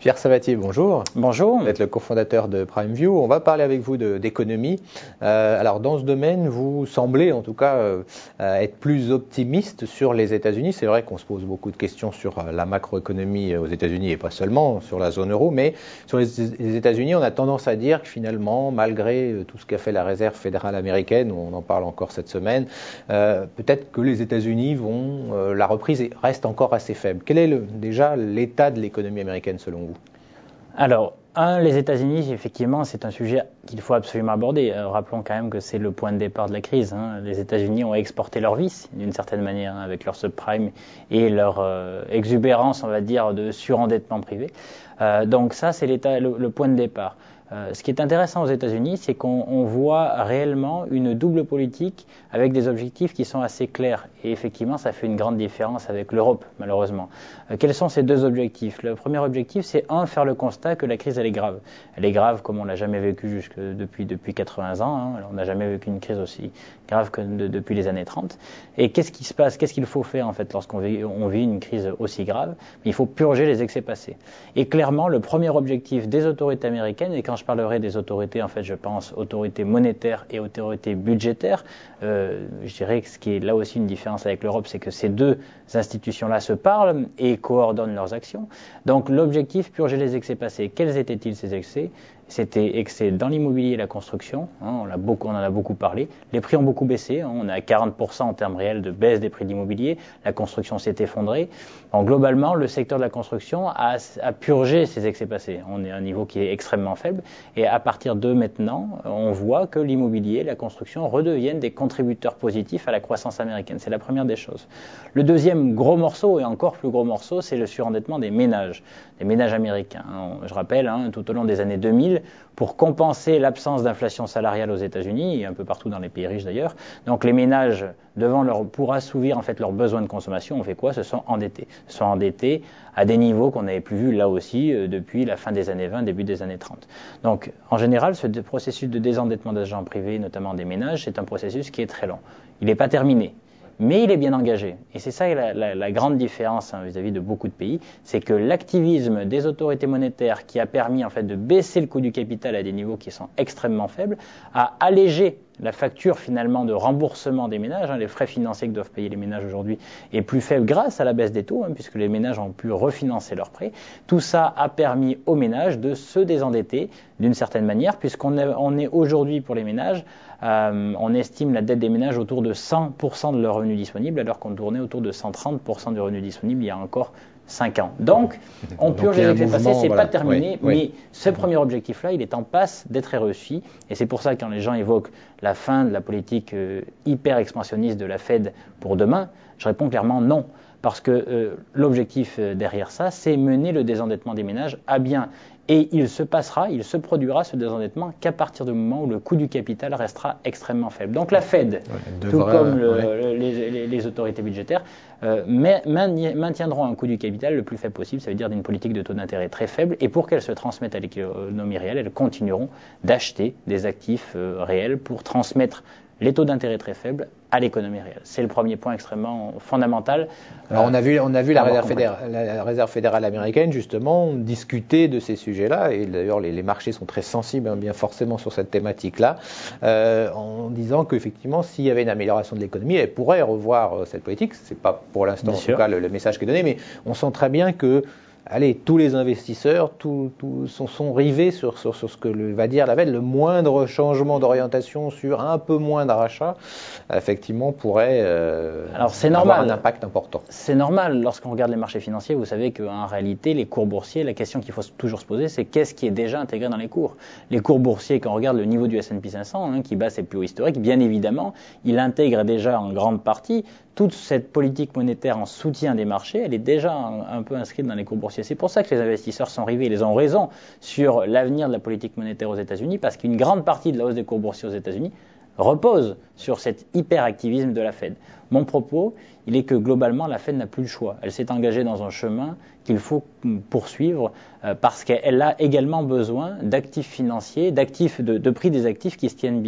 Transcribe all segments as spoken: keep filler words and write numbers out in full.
Pierre Sabatier, bonjour. Bonjour. Vous êtes le cofondateur de PrimeView. On va parler avec vous de, d'économie. Euh, alors, dans ce domaine, vous semblez en tout cas euh, être plus optimiste sur les États-Unis. C'est vrai qu'on se pose beaucoup de questions sur la macroéconomie aux États-Unis et pas seulement sur la zone euro, mais sur les, les États-Unis, on a tendance à dire que finalement, malgré tout ce qu'a fait la Réserve fédérale américaine, on en parle encore cette semaine, euh, peut-être que les États-Unis vont, euh, la reprise reste encore assez faible. Quel est le, déjà l'état de l'économie américaine selon vous ? Alors, un, les États-Unis, effectivement, c'est un sujet qu'il faut absolument aborder. Euh, rappelons quand même que c'est le point de départ de la crise. Hein. Les États-Unis ont exporté leur vice, d'une certaine manière, hein, avec leur subprime et leur euh, exubérance, on va dire, de surendettement privé. Euh, donc ça, c'est l'état, le, le point de départ. Euh, ce qui est intéressant aux États-Unis, c'est qu'on on voit réellement une double politique avec des objectifs qui sont assez clairs. Et effectivement, ça fait une grande différence avec l'Europe, malheureusement. Euh, quels sont ces deux objectifs ? Le premier objectif, c'est un, faire le constat que la crise, elle est grave. Elle est grave comme on l'a jamais vécue jusque depuis depuis quatre-vingts ans. Hein. On n'a jamais vécu une crise aussi grave que de, depuis les années trente. Et qu'est-ce qui se passe ? Qu'est-ce qu'il faut faire en fait lorsqu'on vit, on vit une crise aussi grave ? Il faut purger les excès passés. Et clairement, le premier objectif des autorités américaines, et quand je parlerai des autorités, en fait, je pense autorités monétaires et autorités budgétaires. Euh, je dirais que ce qui est là aussi une différence avec l'Europe, c'est que ces deux institutions-là se parlent et coordonnent leurs actions. Donc l'objectif, purger les excès passés. Quels étaient-ils ces excès ? C'était excès dans l'immobilier et la construction, hein, on, a beaucoup, on en a beaucoup parlé. Les prix ont beaucoup baissé, hein, on est à quarante pour cent en termes réels de baisse des prix de l'immobilier, la construction s'est effondrée. Donc, globalement, le secteur de la construction a, a purgé ces excès passés. On est à un niveau qui est extrêmement faible et à partir de maintenant, on voit que l'immobilier et la construction redeviennent des contributeurs positifs à la croissance américaine. C'est la première des choses. Le deuxième gros morceau, et encore plus gros morceau, c'est le surendettement des ménages, des ménages américains. Je rappelle, hein, tout au long des années deux mille, pour compenser l'absence d'inflation salariale aux États-Unis et un peu partout dans les pays riches d'ailleurs. Donc les ménages, devant leur, pour assouvir en fait leurs besoins de consommation, on fait quoi ? Se sont endettés. Se sont endettés à des niveaux qu'on n'avait plus vus là aussi euh, depuis la fin des années vingt, début des années trente. Donc en général, ce processus de désendettement des agents privés, notamment des ménages, c'est un processus qui est très long. Il n'est pas terminé. Mais il est bien engagé. Et c'est ça la, la, la grande différence hein, vis-à-vis de beaucoup de pays, c'est que l'activisme des autorités monétaires qui a permis en fait de baisser le coût du capital à des niveaux qui sont extrêmement faibles, a allégé la facture finalement de remboursement des ménages, hein, les frais financiers que doivent payer les ménages aujourd'hui est plus faible grâce à la baisse des taux, hein, puisque les ménages ont pu refinancer leurs prêts. Tout ça a permis aux ménages de se désendetter d'une certaine manière, puisqu'on est, on est aujourd'hui pour les ménages, euh, on estime la dette des ménages autour de cent pour cent de leurs revenus disponibles, alors qu'on tournait autour de cent trente pour cent de revenus disponibles il y a encore cinq ans. Donc, on purge les excès passés, c'est voilà. pas terminé, oui, mais oui. ce premier objectif-là, il est en passe d'être réussi, et c'est pour ça que quand les gens évoquent la fin de la politique euh, hyper expansionniste de la Fed pour demain, je réponds clairement non, parce que euh, l'objectif euh, derrière ça, c'est mener le désendettement des ménages à bien. Et il se passera, il se produira ce désendettement qu'à partir du moment où le coût du capital restera extrêmement faible. Donc la Fed, ouais, tout comme le, ouais. les, les, les autorités budgétaires, euh, maintiendront un coût du capital le plus faible possible, ça veut dire d'une politique de taux d'intérêt très faible, et pour qu'elles se transmettent à l'économie réelle, elles continueront d'acheter des actifs euh, réels pour transmettre les taux d'intérêt très faibles à l'économie réelle. C'est le premier point extrêmement fondamental. Alors on a vu, on a vu la Réserve, fédérale, la Réserve fédérale américaine justement discuter de ces sujets-là, et d'ailleurs les, les marchés sont très sensibles hein, bien forcément sur cette thématique-là, euh, en disant qu'effectivement s'il y avait une amélioration de l'économie, elle pourrait revoir euh, cette politique. C'est pas pour l'instant bien en sûr. Tout cas le, le message qui est donné, mais on sent très bien que allez, tous les investisseurs tout, tout, sont, sont rivés sur, sur, sur ce que le, va dire la Fed. Le moindre changement d'orientation sur un peu moins d'achat, effectivement, pourrait euh, Alors, c'est avoir normal. un impact important. C'est normal. Lorsqu'on regarde les marchés financiers, vous savez qu'en réalité, les cours boursiers, la question qu'il faut toujours se poser, c'est qu'est-ce qui est déjà intégré dans les cours ? Les cours boursiers, quand on regarde le niveau du S and P cinq cents, hein, qui bat ses plus hauts historiques, bien évidemment, il intègre déjà en grande partie toute cette politique monétaire en soutien des marchés, elle est déjà un, un peu inscrite dans les cours boursiers. C'est pour ça que les investisseurs sont rivés, ils ont raison sur l'avenir de la politique monétaire aux États-Unis, parce qu'une grande partie de la hausse des cours boursiers aux États-Unis repose sur cet hyperactivisme de la Fed. Mon propos, il est que globalement, la Fed n'a plus le choix. Elle s'est engagée dans un chemin qu'il faut poursuivre euh, parce qu'elle a également besoin d'actifs financiers, d'actifs de, de prix des actifs qui se tiennent bien.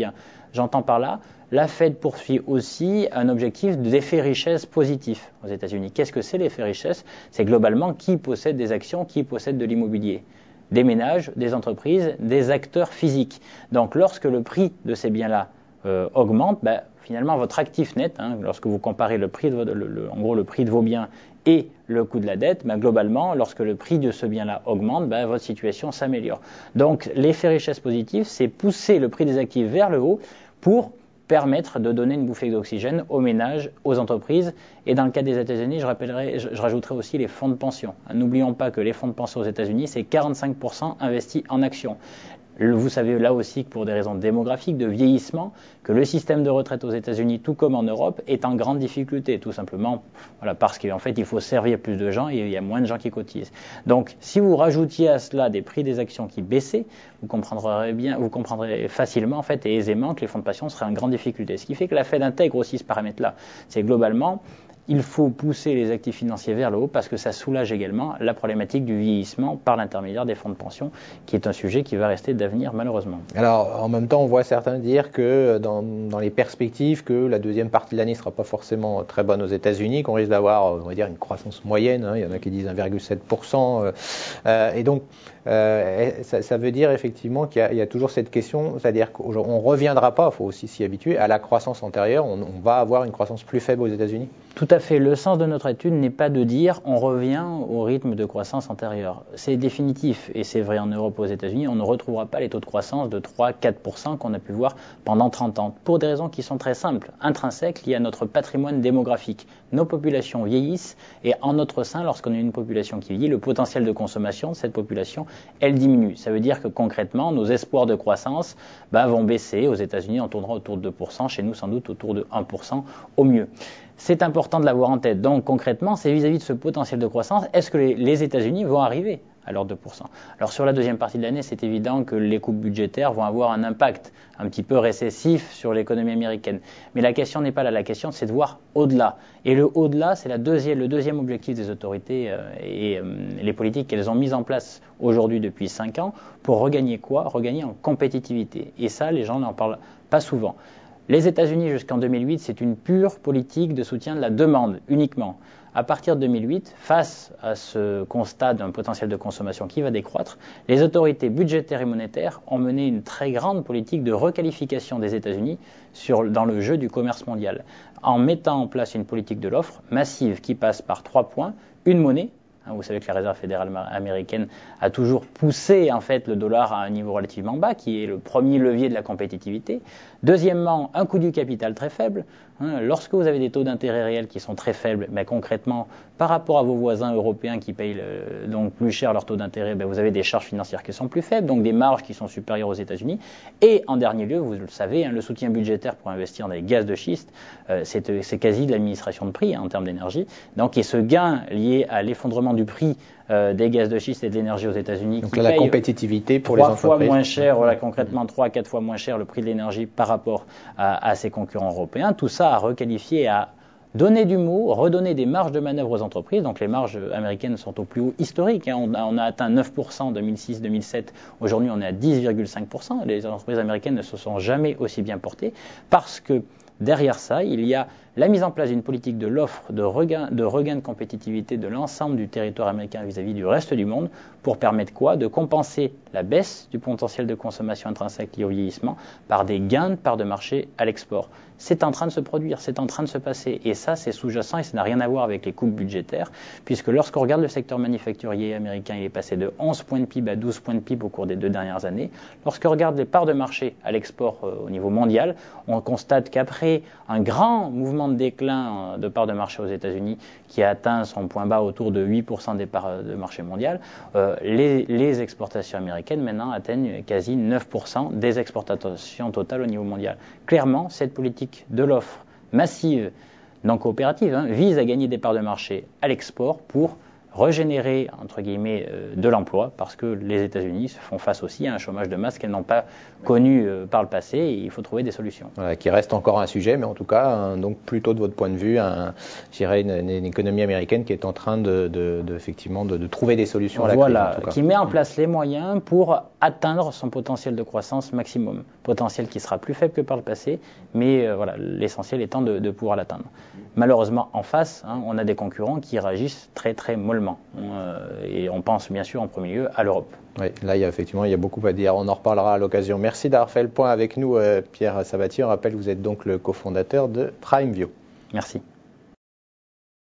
J'entends par là, la Fed poursuit aussi un objectif d'effet richesse positif aux États-Unis. Qu'est-ce que c'est l'effet richesse? C'est globalement qui possède des actions, qui possède de l'immobilier. Des ménages, des entreprises, des acteurs physiques. Donc lorsque le prix de ces biens-là euh, augmente, ben, finalement votre actif net, hein, lorsque vous comparez le prix de vos, le, le, en gros le prix de vos biens et le coût de la dette, ben, globalement, lorsque le prix de ce bien-là augmente, ben, votre situation s'améliore. Donc l'effet richesse positif, c'est pousser le prix des actifs vers le haut pour permettre de donner une bouffée d'oxygène aux ménages, aux entreprises. Et dans le cas des États-Unis, je, rappellerai, je, je rajouterai aussi les fonds de pension. N'oublions pas que les fonds de pension aux États-Unis, c'est quarante-cinq pour cent investis en actions. Vous savez là aussi que pour des raisons démographiques, de vieillissement, que le système de retraite aux États-Unis, tout comme en Europe, est en grande difficulté, tout simplement voilà, parce qu'en fait, il faut servir plus de gens et il y a moins de gens qui cotisent. Donc, si vous rajoutiez à cela des prix des actions qui baissaient, vous comprendrez bien, vous comprendrez facilement en fait et aisément que les fonds de pension seraient en grande difficulté. Ce qui fait que la Fed intègre aussi ce paramètre-là. C'est globalement, il faut pousser les actifs financiers vers le haut parce que ça soulage également la problématique du vieillissement par l'intermédiaire des fonds de pension, qui est un sujet qui va rester d'avenir malheureusement. Alors, en même temps, on voit certains dire que dans, dans les perspectives, que la deuxième partie de l'année ne sera pas forcément très bonne aux États-Unis, qu'on risque d'avoir, on va dire, une croissance moyenne. Hein, il y en a qui disent un virgule sept pour cent. Euh, et donc, euh, ça, ça veut dire effectivement qu'il y a, il y a toujours cette question, c'est-à-dire qu'on ne reviendra pas, il faut aussi s'y habituer, à la croissance antérieure. On, on va avoir une croissance plus faible aux États-Unis. Tout à fait. Le sens de notre étude n'est pas de dire on revient au rythme de croissance antérieur. C'est définitif, et c'est vrai en Europe ou aux États-Unis, on ne retrouvera pas les taux de croissance de trois à quatre pour cent qu'on a pu voir pendant trente ans, pour des raisons qui sont très simples, intrinsèques, liées à notre patrimoine démographique. Nos populations vieillissent, et en notre sein, lorsqu'on a une population qui vieillit, le potentiel de consommation de cette population, elle diminue. Ça veut dire que concrètement, nos espoirs de croissance bah, vont baisser. Aux États-Unis, on tournera autour de deux pour cent, chez nous sans doute autour de un pour cent au mieux. C'est important de l'avoir en tête. Donc concrètement, c'est vis-à-vis de ce potentiel de croissance, est-ce que les, les États-Unis vont arriver à leurs deux pour cent? Alors sur la deuxième partie de l'année, c'est évident que les coupes budgétaires vont avoir un impact un petit peu récessif sur l'économie américaine. Mais la question n'est pas là, la question c'est de voir au-delà. Et le au-delà, c'est la deuxième, le deuxième objectif des autorités euh, et euh, les politiques qu'elles ont mises en place aujourd'hui depuis cinq ans pour regagner quoi? Regagner en compétitivité. Et ça, les gens n'en parlent pas souvent. Les États-Unis jusqu'en deux mille huit, c'est une pure politique de soutien de la demande uniquement. À partir de deux mille huit, face à ce constat d'un potentiel de consommation qui va décroître, les autorités budgétaires et monétaires ont mené une très grande politique de requalification des États-Unis sur, dans le jeu du commerce mondial, en mettant en place une politique de l'offre massive qui passe par trois points, une monnaie. Vous savez que la Réserve fédérale américaine a toujours poussé en fait le dollar à un niveau relativement bas, qui est le premier levier de la compétitivité. Deuxièmement, un coût du capital très faible. Lorsque vous avez des taux d'intérêt réels qui sont très faibles, mais concrètement, par rapport à vos voisins européens qui payent le, donc plus cher leur taux d'intérêt, ben vous avez des charges financières qui sont plus faibles, donc des marges qui sont supérieures aux États-Unis. Et en dernier lieu, vous le savez, hein, le soutien budgétaire pour investir dans les gaz de schiste, euh, c'est, c'est quasi de l'administration de prix hein, en termes d'énergie. Donc, et ce gain lié à l'effondrement du prix euh, des gaz de schiste et de l'énergie aux États-Unis, donc qui la compétitivité pour les entreprises, trois fois moins cher, voilà, concrètement trois à quatre fois moins cher le prix de l'énergie par rapport à, à ses concurrents européens. Tout ça a requalifié, à donner du mot, redonner des marges de manœuvre aux entreprises. Donc les marges américaines sont au plus haut historique. Hein. On, a, on a atteint neuf pour cent en deux mille six deux mille sept. Aujourd'hui, on est à dix virgule cinq pour cent. Les entreprises américaines ne se sont jamais aussi bien portées parce que derrière ça, il y a la mise en place d'une politique de l'offre de regain, de regain de compétitivité de l'ensemble du territoire américain vis-à-vis du reste du monde pour permettre quoi? De compenser la baisse du potentiel de consommation intrinsèque lié au vieillissement par des gains de part de marché à l'export. C'est en train de se produire, c'est en train de se passer. Et ça, c'est sous-jacent et ça n'a rien à voir avec les coupes budgétaires, puisque lorsqu'on regarde le secteur manufacturier américain, il est passé de onze points de P I B à douze points de P I B au cours des deux dernières années. Lorsqu'on regarde les parts de marché à l'export euh, au niveau mondial, on constate qu'après un grand mouvement de déclin de parts de marché aux États-Unis qui a atteint son point bas autour de huit pour cent des parts de marché mondial, euh, les, les exportations américaines maintenant atteignent quasi neuf pour cent des exportations totales au niveau mondial. Clairement, cette politique de l'offre massive, non coopérative, hein, vise à gagner des parts de marché à l'export pour régénérer, entre guillemets, euh, de l'emploi, parce que les États-Unis se font face aussi à un chômage de masse qu'elles n'ont pas connu euh, par le passé, et il faut trouver des solutions. Voilà, qui reste encore un sujet, mais en tout cas, un, donc plutôt de votre point de vue, un, je dirais une, une économie américaine qui est en train de, de, de effectivement, de, de trouver des solutions à la voilà, crise. En tout cas. Qui met en place les moyens pour atteindre son potentiel de croissance maximum. potentiel qui sera plus faible que par le passé, mais euh, voilà, l'essentiel étant de, de pouvoir l'atteindre. Malheureusement, en face, hein, on a des concurrents qui réagissent très très mollement. Euh, et on pense bien sûr en premier lieu à l'Europe. Oui, là, il y a effectivement, il y a beaucoup à dire. On en reparlera à l'occasion. Merci d'avoir fait le point avec nous, euh, Pierre Sabatier. On rappelle, vous êtes donc le cofondateur de PrimeView. Merci.